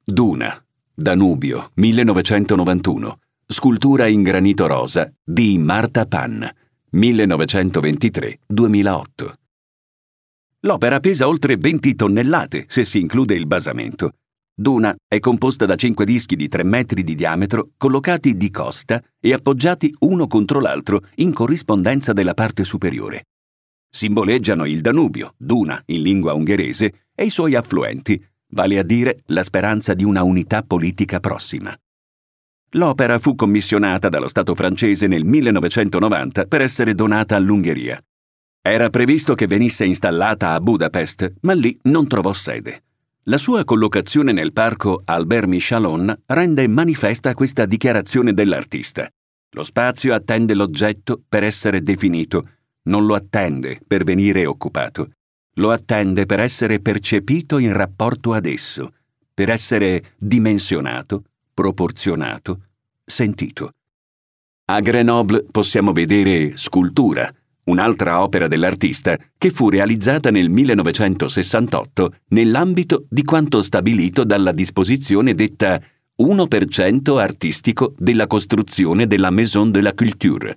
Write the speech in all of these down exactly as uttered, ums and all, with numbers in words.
Duna, Danubio, millenovecentonovantuno. Scultura in granito rosa di Marta Pan, millenovecentoventitré duemilaotto. L'opera pesa oltre venti tonnellate se si include il basamento. Duna è composta da cinque dischi di tre metri di diametro collocati di costa e appoggiati uno contro l'altro in corrispondenza della parte superiore. Simboleggiano il Danubio, Duna in lingua ungherese, e i suoi affluenti, vale a dire la speranza di una unità politica prossima. L'opera fu commissionata dallo Stato francese nel millenovecentonovanta per essere donata all'Ungheria. Era previsto che venisse installata a Budapest, ma lì non trovò sede. La sua collocazione nel parco Albert Michalon rende manifesta questa dichiarazione dell'artista. Lo spazio attende l'oggetto per essere definito, non lo attende per venire occupato. Lo attende per essere percepito in rapporto ad esso, per essere dimensionato, proporzionato, sentito. A Grenoble possiamo vedere Scultura, un'altra opera dell'artista che fu realizzata nel millenovecentosessantotto nell'ambito di quanto stabilito dalla disposizione detta uno per cento artistico della costruzione della Maison de la Culture.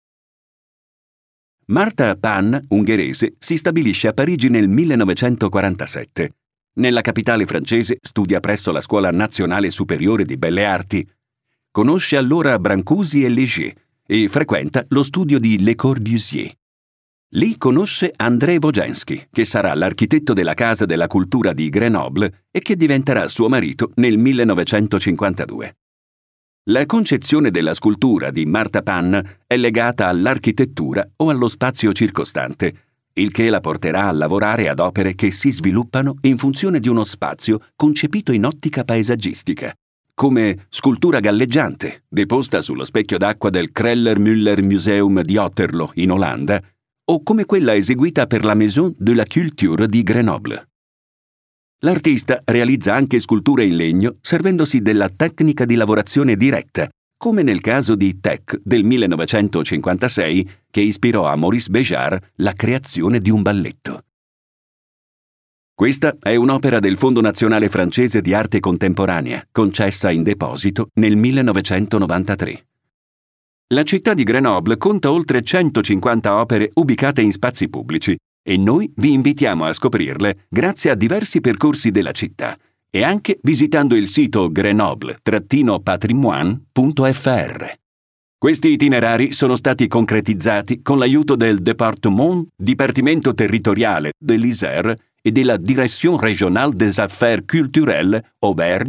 Marta Pan, ungherese, si stabilisce a Parigi nel millenovecentoquarantasette. Nella capitale francese studia presso la Scuola Nazionale Superiore di Belle Arti. Conosce allora Brancusi e Léger e frequenta lo studio di Le Corbusier. Lì conosce André Wojensky, che sarà l'architetto della Casa della Cultura di Grenoble e che diventerà suo marito nel millenovecentocinquantadue. La concezione della scultura di Marta Pan è legata all'architettura o allo spazio circostante, il che la porterà a lavorare ad opere che si sviluppano in funzione di uno spazio concepito in ottica paesaggistica, come Scultura galleggiante, deposta sullo specchio d'acqua del Kreller-Müller Museum di Otterlo, in Olanda, o come quella eseguita per la Maison de la Culture di Grenoble. L'artista realizza anche sculture in legno servendosi della tecnica di lavorazione diretta, come nel caso di Tech del millenovecentocinquantasei, che ispirò a Maurice Béjart la creazione di un balletto. Questa è un'opera del Fondo Nazionale Francese di Arte Contemporanea, concessa in deposito nel millenovecentonovantatré. La città di Grenoble conta oltre centocinquanta opere ubicate in spazi pubblici e noi vi invitiamo a scoprirle grazie a diversi percorsi della città e anche visitando il sito grenoble patrimoine punto f r. Questi itinerari sono stati concretizzati con l'aiuto del Département, Dipartimento Territoriale dell'Isère e della Direction Régionale des Affaires Culturelles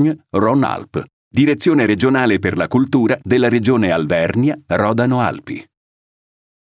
Auvergne-Rhône-Alpes, Direzione regionale per la cultura della regione Alvernia-Rodano-Alpi.